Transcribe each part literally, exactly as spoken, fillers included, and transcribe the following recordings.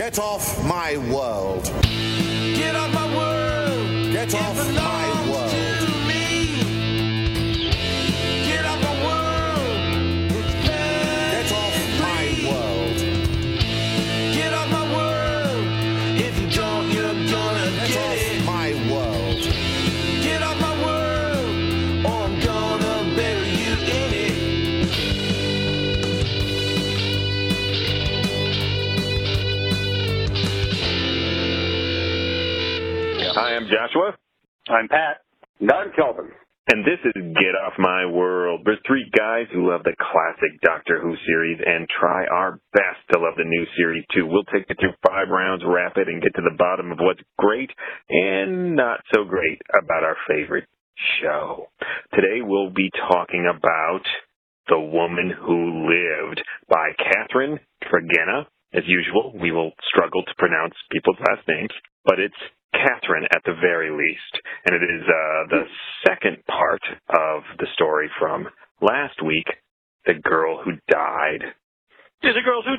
Get off my world. Get off my world. Get off my world. To me. Get off my world. Get off my world. Get off my world. If you don't, you're gonna Get get off it. my world. Get off my world, or I'm gonna bury you in it. Hi, I'm Joshua. I'm Pat. And I'm Kelvin. And this is Get Off My World. We're three guys who love the classic Doctor Who series and try our best to love the new series too. We'll take you through five rounds rapid and get to the bottom of what's great and not so great about our favorite show. Today we'll be talking about The Woman Who Lived by Catherine Tregenna. As usual, we will struggle to pronounce people's last names, but it's Catherine at the very least. And it is uh, the second part of the story from last week, The Girl Who Died. These are girls who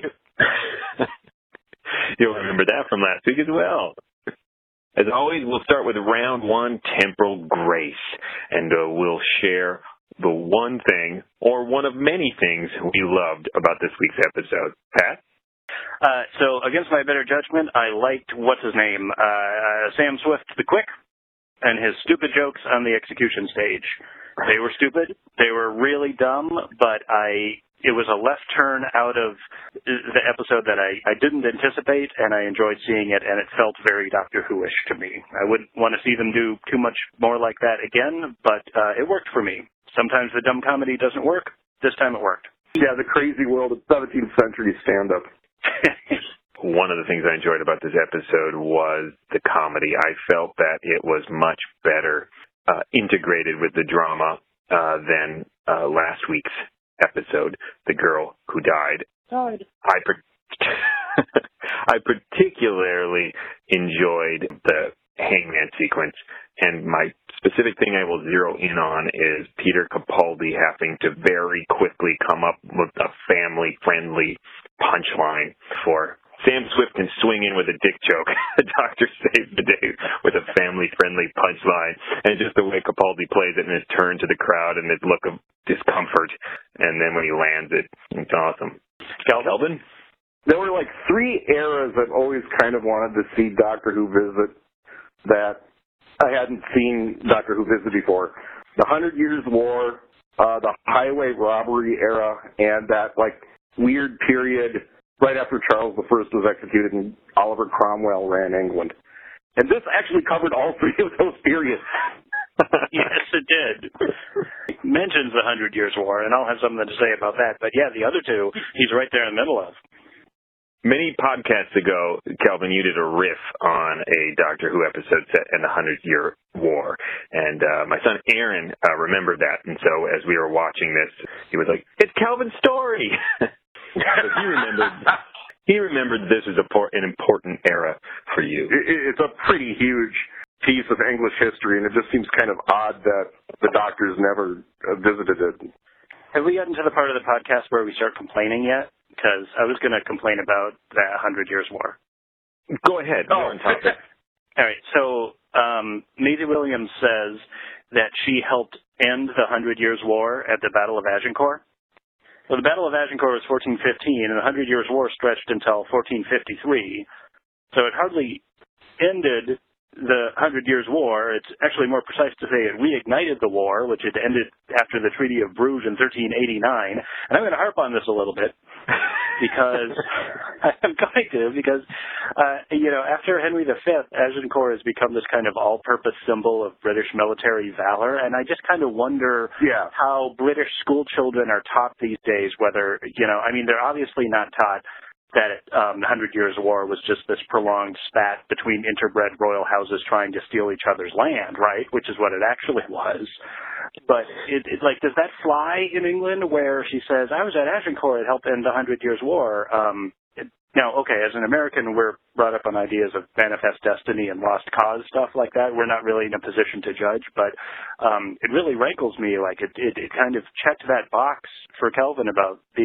died. You'll remember that from last week as well. As always, we'll start with round one, Temporal Grace, and uh, we'll share the one thing, or one of many things, we loved about this week's episode. Pat? Uh, so, against my better judgment, I liked, what's his name, uh, uh, Sam Swift the Quick, and his stupid jokes on the execution stage. They were stupid. They were really dumb, but I, it was a left turn out of the episode that I, I didn't anticipate, and I enjoyed seeing it, and it felt very Doctor Who-ish to me. I wouldn't want to see them do too much more like that again, but uh, it worked for me. Sometimes the dumb comedy doesn't work. This time it worked. Yeah, the crazy world of seventeenth century stand-up. One of the things I enjoyed about this episode was the comedy. I felt that it was much better uh, integrated with the drama uh, than uh, last week's episode, The Girl Who Died. Died. I, per- I particularly enjoyed the hangman sequence, and my specific thing I will zero in on is Peter Capaldi having to very quickly come up with a family-friendly punchline for Sam Swift can swing in with a dick joke. The Doctor saves the day with a family-friendly punchline, and just the way Capaldi plays it and his turn to the crowd and his look of discomfort, and then when he lands it, it's awesome. Kelvin? There were like three eras I've always kind of wanted to see Doctor Who visit that I hadn't seen Doctor Who visit before. The Hundred Years' War, uh, the highway robbery era, and that like weird period right after Charles the First was executed and Oliver Cromwell ran England. And this actually covered all three of those periods. Yes, it did. It mentions the Hundred Years' War, and I'll have something to say about that. But yeah, the other two, he's right there in the middle of. Many podcasts ago, Kelvin, you did a riff on a Doctor Who episode set in the Hundred-Year War, and uh, my son Aaron uh, remembered that, and so as we were watching this, he was like, "It's Kelvin's story!" So he remembered, he remembered this was a por- an important era for you. It, it's a pretty huge piece of English history, and it just seems kind of odd that the Doctor's never uh, visited it. Have we gotten to the part of the podcast where we start complaining yet? Because I was going to complain about the Hundred Years' War. Go ahead. Oh. You're on topic. All right. So um, Maisie Williams says that she helped end the Hundred Years' War at the Battle of Agincourt. Well, the Battle of Agincourt was fourteen fifteen, and the Hundred Years' War stretched until fourteen fifty-three. So it hardly ended the Hundred Years' War. It's actually more precise to say it reignited the war, which had ended after the Treaty of Bruges in thirteen eighty-nine. And I'm going to harp on this a little bit because I'm going to, because, uh, you know, after Henry the Fifth, Agincourt has become this kind of all-purpose symbol of British military valor. And I just kind of wonder yeah. how British school children are taught these days, whether, you know, I mean, they're obviously not taught that um, the Hundred Years' War was just this prolonged spat between interbred royal houses trying to steal each other's land, right? Which is what it actually was. But, it, it, like, does that fly in England where she says, I was at Agincourt, it helped end the Hundred Years' War? Um, it, now, okay, as an American, we're brought up on ideas of manifest destiny and lost cause, stuff like that. We're not really in a position to judge, but um, it really rankles me. Like, it, it, it kind of checked that box for Kelvin about being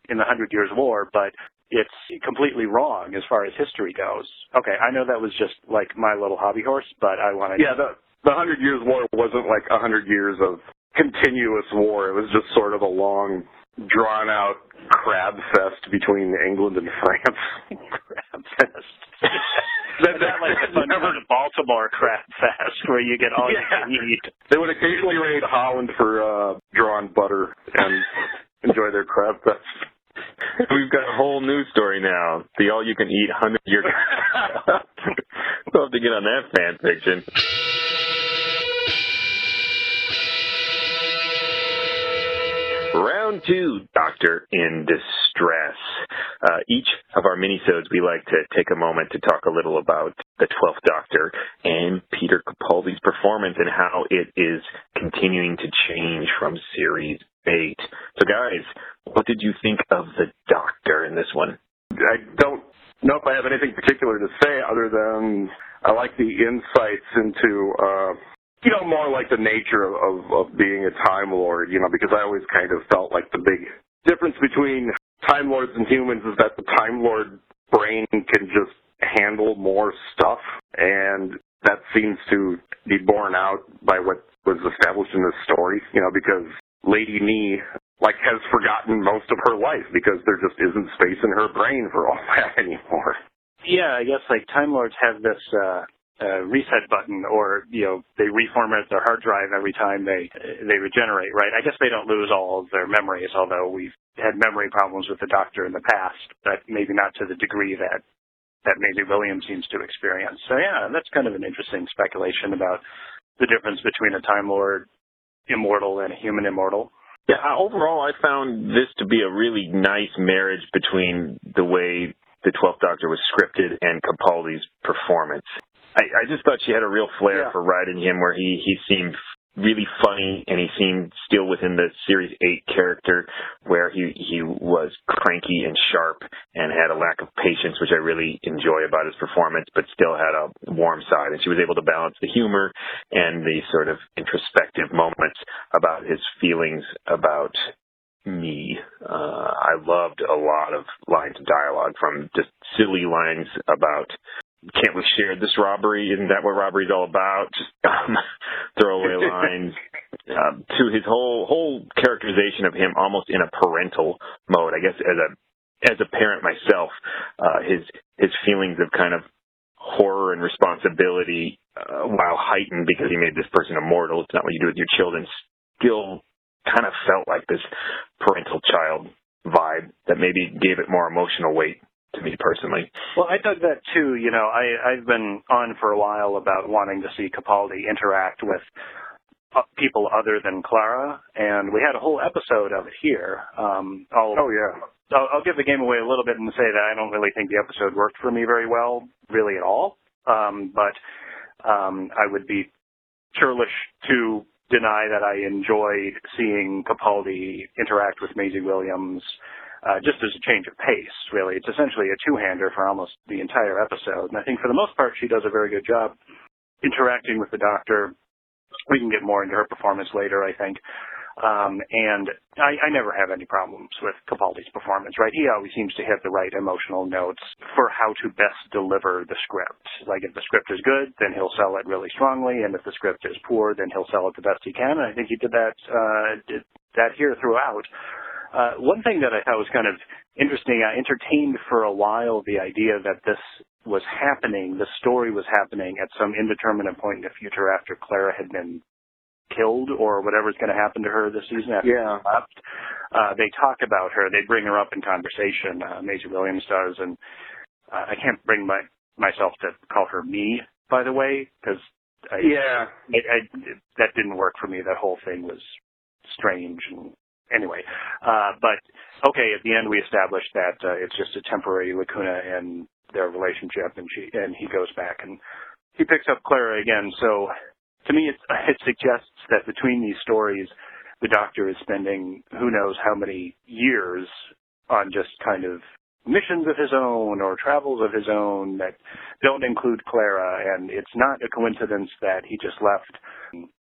in the Hundred Years' War, but it's completely wrong as far as history goes. Okay, I know that was just like my little hobby horse, but I want to... Yeah, the, the Hundred Years' War wasn't like a hundred years of continuous war. It was just sort of a long, drawn-out crab fest between England and France. Crab fest. That's not like the fun never... Baltimore crab fest where you get all yeah. you can eat. They would occasionally raid Holland for uh, drawn butter and enjoy their crab fest. We've got a whole news story now. The all-you-can-eat hundred-year... We'll have to get on that fan fiction. Round two, Doctor in Distress. Uh, each of our minisodes, we like to take a moment to talk a little about the twelfth Doctor and Peter Capaldi's performance and how it is continuing to change from Series eight. So, guys, what did you think of the Doctor in this one? I don't know if I have anything particular to say other than I like the insights into... Uh, You know, more like the nature of, of, of being a Time Lord, you know, because I always kind of felt like the big difference between Time Lords and humans is that the Time Lord brain can just handle more stuff, and that seems to be borne out by what was established in this story, you know, because Lady Ni, like, has forgotten most of her life because there just isn't space in her brain for all that anymore. Yeah, I guess, like, Time Lords have this... uh Uh, reset button, or you know, they reformat their hard drive every time they they regenerate, right? I guess they don't lose all of their memories, although we've had memory problems with the Doctor in the past, but maybe not to the degree that that Maisie Williams seems to experience. So yeah, that's kind of an interesting speculation about the difference between a Time Lord immortal and a human immortal. Yeah, overall, I found this to be a really nice marriage between the way the twelfth Doctor was scripted and Capaldi's performance. I, I just thought she had a real flair yeah. for writing him, where he, he seemed really funny, and he seemed still within the Series eight character, where he, he was cranky and sharp and had a lack of patience, which I really enjoy about his performance, but still had a warm side. And she was able to balance the humor and the sort of introspective moments about his feelings about me. Uh, I loved a lot of lines of dialogue, from just silly lines about... Can't we share this robbery? Isn't that what robbery's all about? Just um, throwaway lines. Uh, to his whole whole characterization of him almost in a parental mode. I guess as a as a parent myself, uh, his his feelings of kind of horror and responsibility, uh, while heightened because he made this person immortal, it's not what you do with your children, still kind of felt like this parental child vibe that maybe gave it more emotional weight to me personally. Well, I dug that too. You know, I, I've been on for a while about wanting to see Capaldi interact with uh, people other than Clara, and we had a whole episode of it here. Um, I'll, oh, yeah. I'll, I'll give the game away a little bit and say that I don't really think the episode worked for me very well, really at all. Um, but um, I would be churlish to deny that I enjoyed seeing Capaldi interact with Maisie Williams, Uh, just as a change of pace, really. It's essentially a two-hander for almost the entire episode. And I think for the most part, she does a very good job interacting with the Doctor. We can get more into her performance later, I think. Um, and I, I never have any problems with Capaldi's performance, right? He always seems to hit the right emotional notes for how to best deliver the script. Like, if the script is good, then he'll sell it really strongly. And if the script is poor, then he'll sell it the best he can. And I think he did that, uh, did that here throughout. Uh, one thing that I thought was kind of interesting, I entertained for a while the idea that this was happening, the story was happening at some indeterminate point in the future after Clara had been killed or whatever's going to happen to her this season after yeah. she left. Uh, they talk about her. They bring her up in conversation. Uh, Maisie Williams does, and uh, I can't bring my myself to call her me, by the way, because yeah, I, I, that didn't work for me. That whole thing was strange and Anyway, uh, but, okay, at the end we established that uh, it's just a temporary lacuna in their relationship, and she and he goes back and he picks up Clara again. So, to me, it, it suggests that between these stories, the Doctor is spending who knows how many years on just kind of missions of his own or travels of his own that don't include Clara, and it's not a coincidence that he just left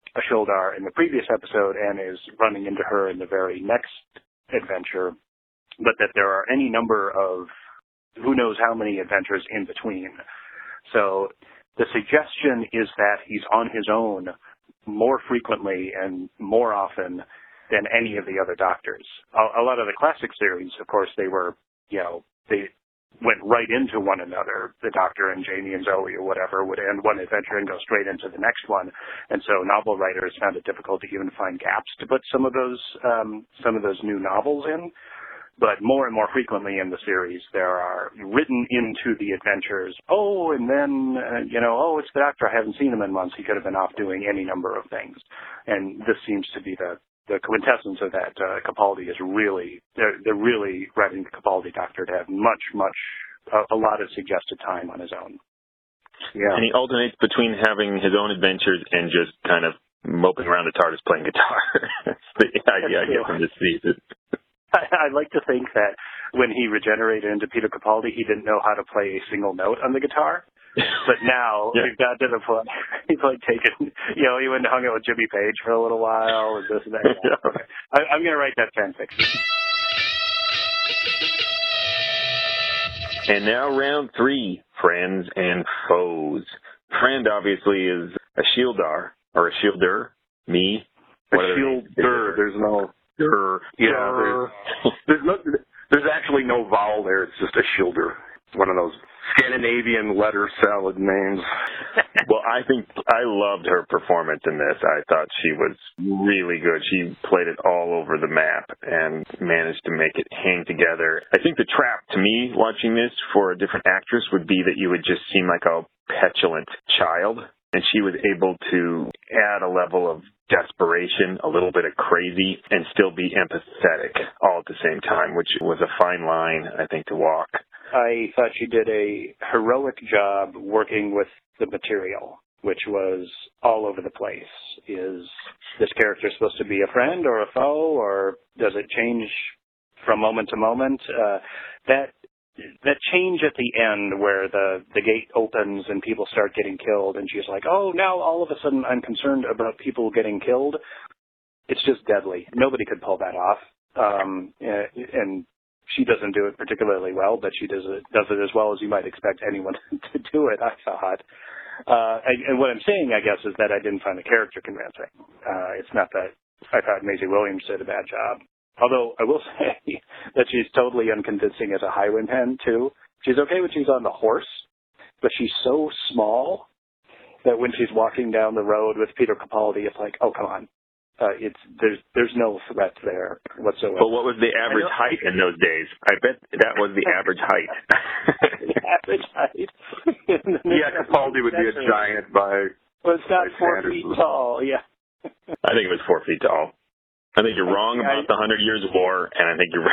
Ashildar in the previous episode and is running into her in the very next adventure. but that there are any number of who knows how many adventures in between. So the suggestion is that he's on his own more frequently and more often than any of the other Doctors. A, a lot of the classic series, of course, they were, you know, they went right into one another. The Doctor and Jamie and Zoe or whatever would end one adventure and go straight into the next one. And so novel writers found it difficult to even find gaps to put some of those um, some of those new novels in. But more and more frequently in the series, there are written into the adventures, oh, and then, uh, you know, oh, it's the Doctor. I haven't seen him in months. He could have been off doing any number of things. And this seems to be the, the quintessence of that. Uh, Capaldi is really, they're, they're really writing the Capaldi Doctor to have much, much, a, a lot of suggested time on his own. Yeah. And he alternates between having his own adventures and just kind of moping around the TARDIS playing guitar. That's the idea I get from this season. I, I like to think that when he regenerated into Peter Capaldi, he didn't know how to play a single note on the guitar. But now yeah. we've got to the point he's like taking, you know, he went and hung out with Jimmy Page for a little while and this and that. Yeah. Okay. I, I'm going to write that fan fiction. And now round three, friends and foes. Friend obviously is a shieldar or a shielder. Me. A shielder. There's no. Sure. Yeah, there's, there's, no, there's actually no vowel there. It's just a shielder. One of those Scandinavian letter salad names. Well, I think I loved her performance in this. I thought she was really good. She played it all over the map and managed to make it hang together. I think the trap to me watching this for a different actress would be that you would just seem like a petulant child. And she was able to add a level of desperation, a little bit of crazy, and still be empathetic all at the same time, which was a fine line, I think, to walk. I thought she did a heroic job working with the material, which was all over the place. Is this character supposed to be a friend or a foe, or does it change from moment to moment? Uh, that That change at the end where the, the gate opens and people start getting killed and she's like, oh, now all of a sudden I'm concerned about people getting killed. It's just deadly. Nobody could pull that off. Um, and she doesn't do it particularly well, but she does it, does it as well as you might expect anyone to do it, I thought. Uh, and what I'm saying, I guess, is that I didn't find the character convincing. Uh, it's not that I thought Maisie Williams did a bad job. Although I will say that she's totally unconvincing as a highwayman, too. She's okay when she's on the horse, but she's so small that when she's walking down the road with Peter Capaldi, it's like, oh, come on. Uh, it's there's there's no threat there whatsoever. But what was the average height in those days? I bet that was the average height. The average height? Yeah, Capaldi would be a giant by... Well, it's not four feet tall, yeah. I think it was four feet tall. I think you're wrong about the Hundred Years' War, and I think you're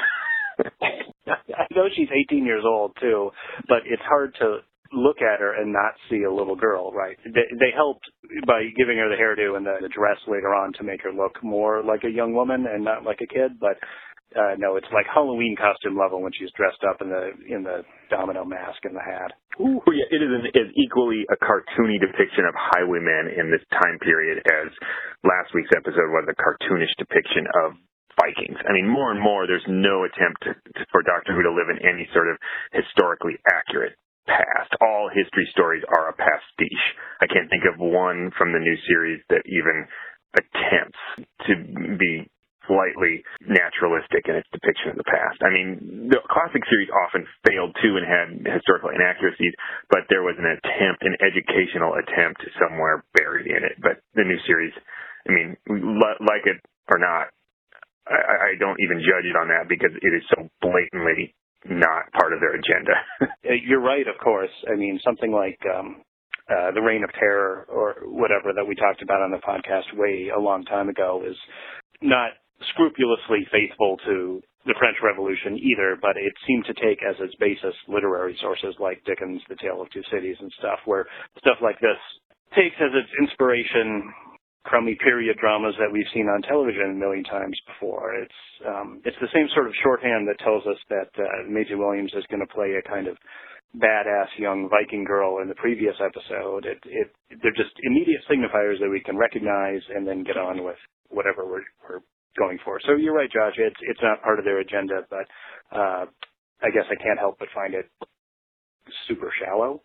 right. I know she's eighteen years old, too, but it's hard to look at her and not see a little girl, right? They, they helped by giving her the hairdo and the, the dress later on to make her look more like a young woman and not like a kid, but uh, no, it's like Halloween costume level when she's dressed up in the in the domino mask and the hat. Ooh, yeah, it is an, is equally a cartoony depiction of highwaymen in this time period as last week's episode was a cartoonish depiction of Vikings. I mean, more and more, there's no attempt to, to, for Doctor Who to live in any sort of historically accurate past. All history stories are a pastiche. I can't think of one from the new series that even attempts to be slightly naturalistic in its depiction of the past. I mean, the classic series often failed too and had historical inaccuracies, but there was an attempt, an educational attempt somewhere buried in it. But the new series, I mean, like it or not, I, I don't even judge it on that because it is so blatantly not part of their agenda. You're right, of course. I mean, something like um, uh, The Reign of Terror or whatever that we talked about on the podcast way a long time ago is not scrupulously faithful to the French Revolution either, but it seemed to take as its basis literary sources like Dickens' The Tale of Two Cities and stuff, where stuff like this takes as its inspiration crummy period dramas that we've seen on television a million times before. It's um, it's the same sort of shorthand that tells us that uh, Maisie Williams is going to play a kind of badass young Viking girl in the previous episode. It, it they're just immediate signifiers that we can recognize and then get on with whatever we're, we're going for. So you're right, Josh. It's it's not part of their agenda, but uh, I guess I can't help but find it super shallow.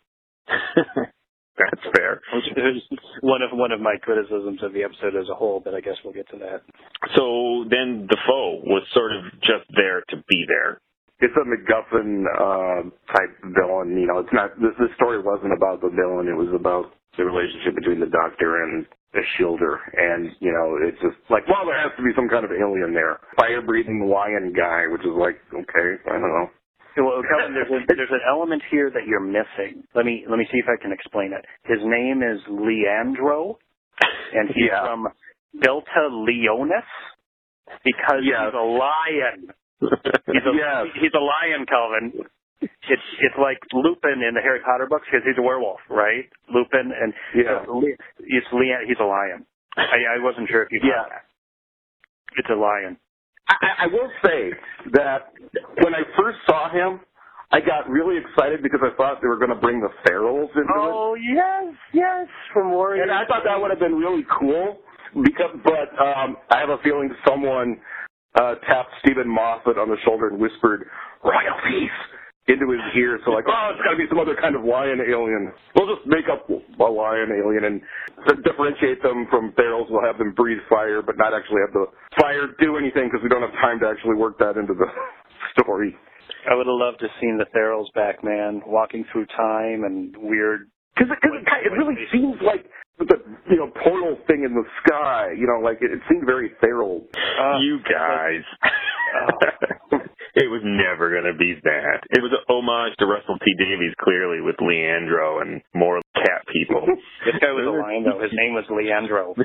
That's fair. one of one of my criticisms of the episode as a whole, but I guess we'll get to that. So then Defoe was sort of just there to be there. It's a MacGuffin uh, type villain. You know, it's not. This, this story wasn't about the villain. It was about the relationship between the Doctor and the Shielder. And you know, it's just like, well, there has to be some kind of alien there. Fire-breathing lion guy, which is like, okay, I don't know. Well, Kevin, there's, a, there's an element here that you're missing. Let me let me see if I can explain it. His name is Leandro, and he's yeah. from Delta Leonis because yeah. he's a lion. He's a, yes. he's a lion, Calvin. It's it's like Lupin in the Harry Potter books because he's a werewolf, right? Lupin and yeah, uh, it's Leon. He's a lion. I, I wasn't sure if you got yeah. that. It's a lion. I, I will say that when I first saw him, I got really excited because I thought they were going to bring the Ferals into oh, it. Oh, yes, yes, from Warrior. And I thought that would have been really cool, because, but um, I have a feeling someone uh, tapped Stephen Moffat on the shoulder and whispered, royalties, into his ear. So like, oh, it's got to be some other kind of lion alien. We'll just make up a lion alien and to differentiate them from Ferals. We'll have them breathe fire, but not actually have the fire do anything because we don't have time to actually work that into the story. I would have loved to have seen the Ferals back, man, walking through time and weird. Because it, it, it really seems like the you know portal thing in the sky. You know, like it, it seemed very feral. Uh, you guys. Uh, It was never going to be that. It was an homage to Russell T Davies, clearly, with Leandro and more cat people. This guy was a lion, though. His name was Leandro.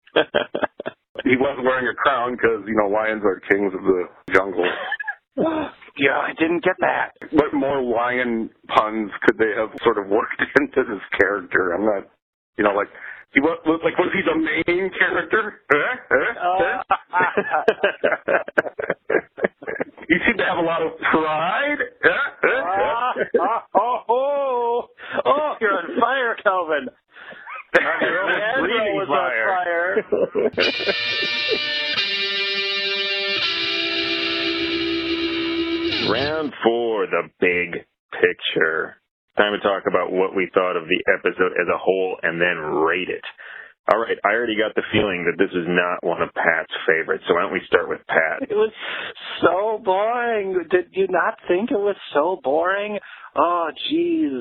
He wasn't wearing a crown because, you know, lions are kings of the jungle. Yeah, I didn't get that. What more lion puns could they have sort of worked into this character? I'm not, you know, like... He was, like, was he the main character? Huh? Huh? Huh? You seem to have a lot of pride. Huh? Huh? Uh, oh, oh, oh, you're on fire, Calvin. Leandro was fire. on fire. Round four, the big picture. Time to talk about what we thought of the episode as a whole and then rate it. All right, I already got the feeling that this is not one of Pat's favorites, so why don't we start with Pat? It was so boring. Did you not think it was so boring? Oh, jeez.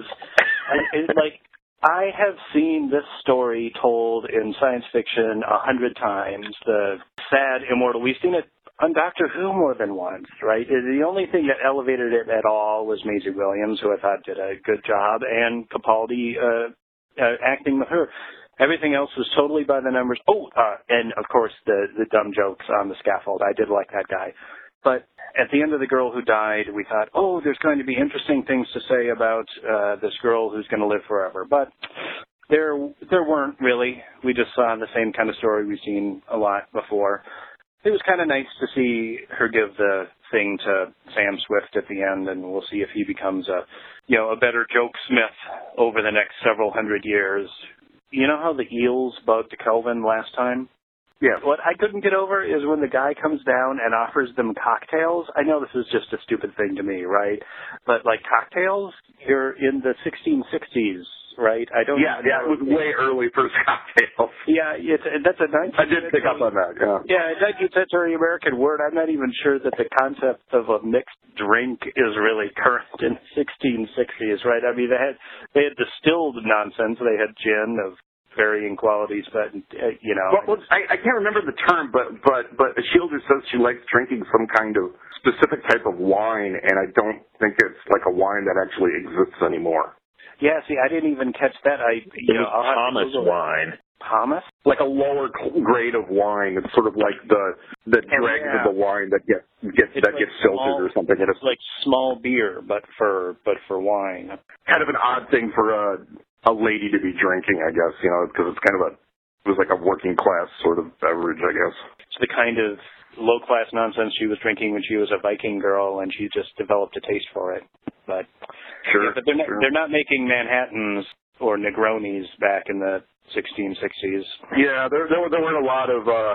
Like, I have seen this story told in science fiction a hundred times. The sad immortal. We've seen it on Doctor Who more than once, right? The only thing that elevated it at all was Maisie Williams, who I thought did a good job, and Capaldi uh, uh, acting with her. Everything else was totally by the numbers. Oh, uh, and of course the the dumb jokes on the scaffold. I did like that guy. But at the end of The Girl Who Died, we thought, oh, there's going to be interesting things to say about uh, this girl who's going to live forever. But there there weren't really. We just saw the same kind of story we've seen a lot before. It was kind of nice to see her give the thing to Sam Swift at the end, and we'll see if he becomes a, you know, a better jokesmith over the next several hundred years. You know how the eels bugged Kelvin last time? Yeah. What I couldn't get over is when the guy comes down and offers them cocktails. I know this is just a stupid thing to me, right? But, like, cocktails, you're in the sixteen sixties, right? I don't. Yeah, yeah, it was way early for cocktails. Yeah, it's, that's a nineteenth I did pick up on that, yeah. Yeah, a nineteenth century American word. I'm not even sure that the concept of a mixed drink is really current in the sixteen sixties, right? I mean, they had they had distilled nonsense. They had gin of varying qualities, but uh, you know. Well, well I, I can't remember the term, but but but Shielder says she likes drinking some kind of specific type of wine, and I don't think it's like a wine that actually exists anymore. Yeah, see, I didn't even catch that. I you it know, was Thomas wine. Thomas? Like a lower grade of wine. It's sort of like the the dregs yeah. of the wine that get gets that like gets filtered small, or something. It's like small beer, but for but for wine. Kind of an odd thing for a a lady to be drinking, I guess. You know, because it's kind of a it was like a working class sort of beverage, I guess. It's the kind of low class nonsense she was drinking when she was a Viking girl, and she just developed a taste for it. But sure, yeah, but they're not, sure. they're not making Manhattans or Negronis back in the sixteen sixties. Yeah, there there, were, there weren't a lot of uh,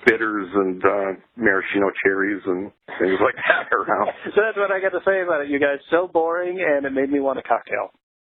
bitters and uh, maraschino cherries and things like that around. So that's what I got to say about it, you guys. So boring, and it made me want a cocktail.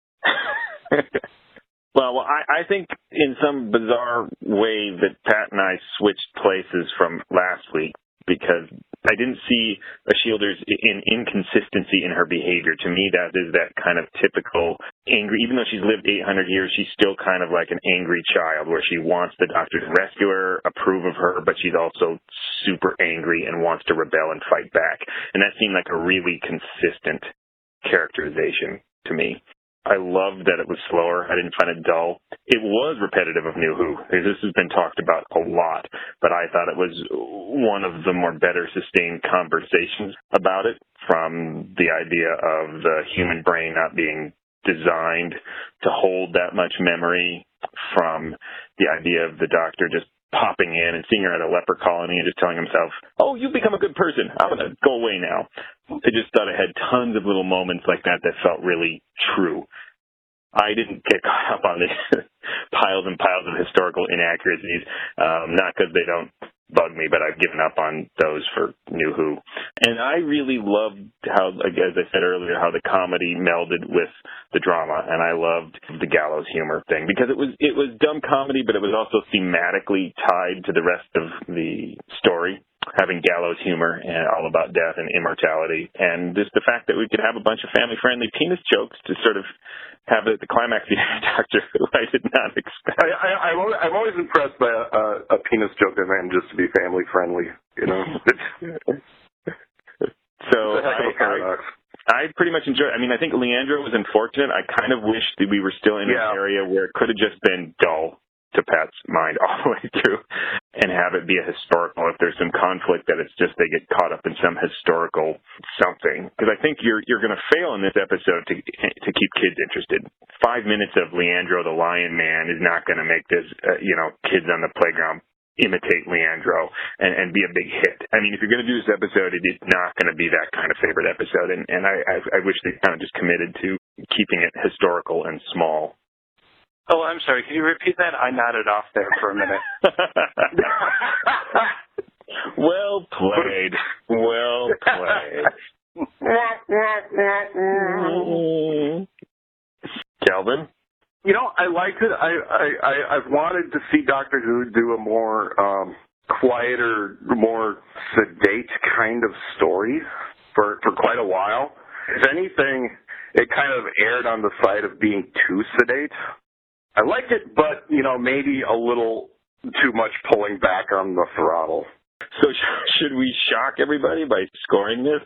Well, well I, I think in some bizarre way that Pat and I switched places from last week because I didn't see a Shielder's in inconsistency in her behavior. To me, that is that kind of typical angry, even though she's lived eight hundred years, she's still kind of like an angry child where she wants the Doctor to rescue her, approve of her, but she's also super angry and wants to rebel and fight back. And that seemed like a really consistent characterization to me. I loved that it was slower. I didn't find it dull. It was repetitive of New Who. This has been talked about a lot, but I thought it was one of the more better sustained conversations about it, from the idea of the human brain not being designed to hold that much memory, from the idea of the Doctor just popping in and seeing her at a leper colony and just telling himself, oh, you've become a good person. I'm going to go away now. I just thought it had tons of little moments like that that felt really true. I didn't get caught up on the piles and piles of historical inaccuracies, um, not because they don't bug me, but I've given up on those for New Who. And I really loved how, as I said earlier, how the comedy melded with the drama, and I loved the gallows humor thing, because it was it was dumb comedy, but it was also thematically tied to the rest of the story, having gallows humor and all about death and immortality, and just the fact that we could have a bunch of family-friendly penis jokes to sort of have it at the climax of Doctor Who. I did not expect. I, I, I'm, always, I'm always impressed by a, a, a penis joke that manages to be family-friendly, you know? So I, I, I pretty much enjoyed it. I mean, I think Leandro was unfortunate. I kind of wish that we were still in yeah. an area where it could have just been dull to Pat's mind all the way through, and have it be a historical. If there's some conflict, that it's just they get caught up in some historical something. Because I think you're you're going to fail in this episode to to keep kids interested. Five minutes of Leandro the Lion Man is not going to make this, uh, you know, kids on the playground imitate Leandro and, and be a big hit. I mean, if you're going to do this episode, it is not going to be that kind of favorite episode. And, and I, I, I wish they kind of just committed to keeping it historical and small. Oh, I'm sorry. Can you repeat that? I nodded off there for a minute. Well played. Well played. Calvin? You know, I liked it. I, I, I, I've wanted to see Doctor Who do a more um, quieter, more sedate kind of story for, for quite a while. If anything, it kind of erred on the side of being too sedate. I liked it, but, you know, maybe a little too much pulling back on the throttle. So sh- should we shock everybody by scoring this?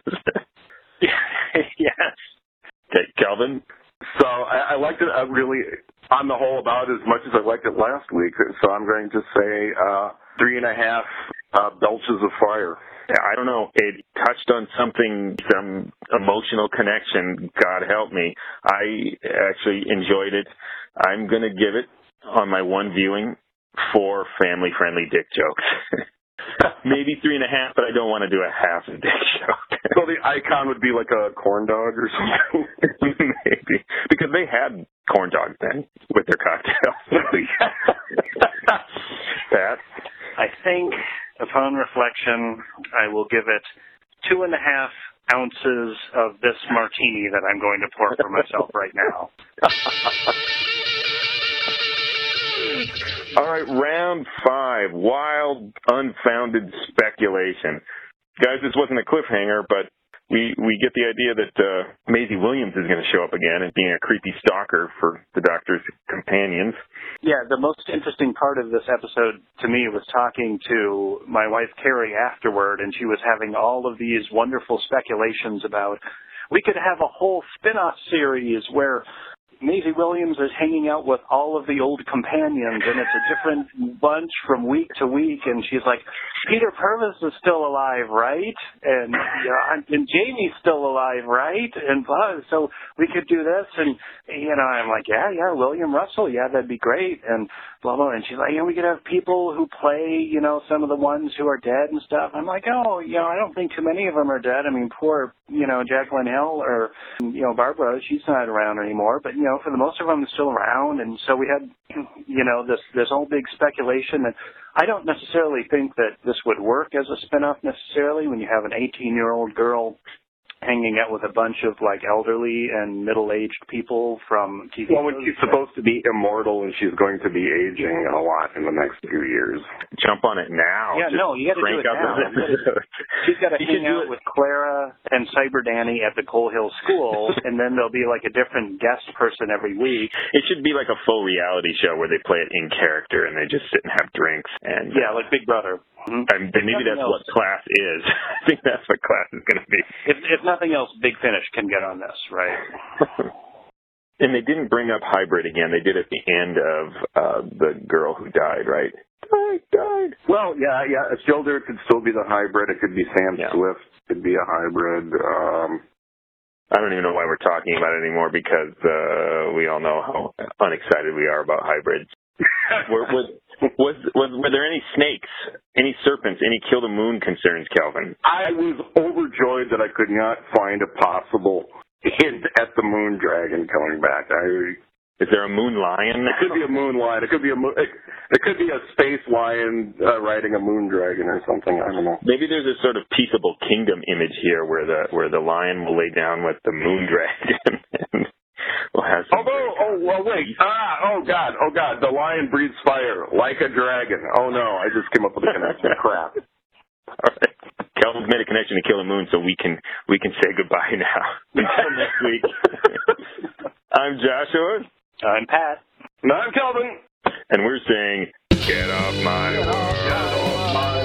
Yes. Okay, Calvin? So I, I liked it uh, really, on the whole, about as much as I liked it last week. So I'm going to say uh, three and a half uh, belches of fire. I don't know. It touched on something, some emotional connection. God help me. I actually enjoyed it. I'm going to give it, on my one viewing, four family-friendly dick jokes. Maybe three and a half, but I don't want to do a half a dick joke. So the icon would be like a corn dog or something? Maybe. Because they had corn dogs then with their cocktails. Pat? I think, upon reflection, I will give it two and a half ounces of this martini that I'm going to pour for myself right now. All right, round five, wild, unfounded speculation. Guys, this wasn't a cliffhanger, but we we get the idea that uh, Maisie Williams is going to show up again as being a creepy stalker for the Doctor's companions. Yeah, the most interesting part of this episode to me was talking to my wife Carrie afterward, and she was having all of these wonderful speculations about we could have a whole spin-off series where Maisie Williams is hanging out with all of the old companions, and it's a different bunch from week to week. And she's like, Peter Purvis is still alive, right? And you know, and Jamie's still alive, right? And blah, so we could do this. And you know, I'm like, yeah, yeah, William Russell, yeah, that'd be great. And blah blah. And she's like, yeah, we could have people who play, you know, some of the ones who are dead and stuff. I'm like, oh, you know, I don't think too many of them are dead. I mean, poor, you know, Jacqueline Hill or you know Barbara, she's not around anymore. But you know. know, for the most of them, still around. And so we had, you know, this this whole big speculation. And I don't necessarily think that this would work as a spinoff necessarily when you have an eighteen-year-old girl hanging out with a bunch of, like, elderly and middle-aged people from T V Well, when she's supposed to be immortal and she's going to be aging a lot in the next few years. Jump on it now. Yeah, Just no, you got to do it now. She's got to hang out with Clara and Cyber Danny at the Coal Hill School, and then there'll be, like, a different guest person every week. It should be like a full reality show where they play it in character and they just sit and have drinks. And Yeah, like Big Brother. Mm-hmm. And maybe that's else. what Class is. I think that's what Class is going to be. If, if nothing else, Big Finish can get on this, right? And they didn't bring up hybrid again. They did at the end of uh, the girl who died, right? Died, died. Well, yeah, yeah. Shoulder could still be the hybrid. It could be Sam yeah. Swift. Could be a hybrid. Um, I don't even know why we're talking about it anymore because uh, we all know how unexcited we are about hybrids. were, was, was, was, were there any snakes, any serpents, any kill the moon concerns, Calvin? I was overjoyed that I could not find a possible hint at the moon dragon coming back. I, Is there a moon lion? It could be a moon lion. It could be a moon, it, it could be a space lion uh, riding a moon dragon or something. I don't know. Maybe there's a sort of peaceable kingdom image here where the where the lion will lay down with the moon dragon. and we'll have some oh, oh, oh, well, wait. Ah, oh, God. Oh, God. The lion breathes fire like a dragon. Oh, no. I just came up with a connection. Crap. All right. Calvin's made a connection to Kill the Moon, so we can we can say goodbye now. Until next week. I'm Joshua. I'm Pat. And I'm Calvin. And we're saying, get off my world. Get off my